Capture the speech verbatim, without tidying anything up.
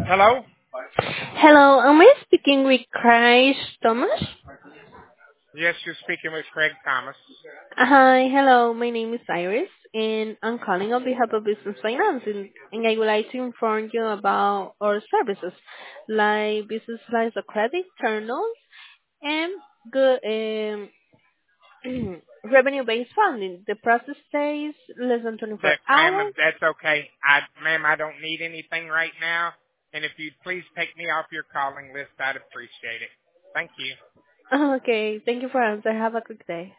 Hello? Hello, am I speaking with Christ Thomas? Yes, you're speaking with Craig Thomas. Hi, hello, my name is Iris, and I'm calling on behalf of Business Finance, and, and I would like to inform you about our services, like business lines of credit, term loans, and good um, revenue-based funding. The process takes less than twenty-four That, ma'am, if hours. that's okay. I, ma'am, I don't need anything right now. And if you'd please take me off your calling list, I'd appreciate it. Thank you. Okay, thank you for answering. Have a good day.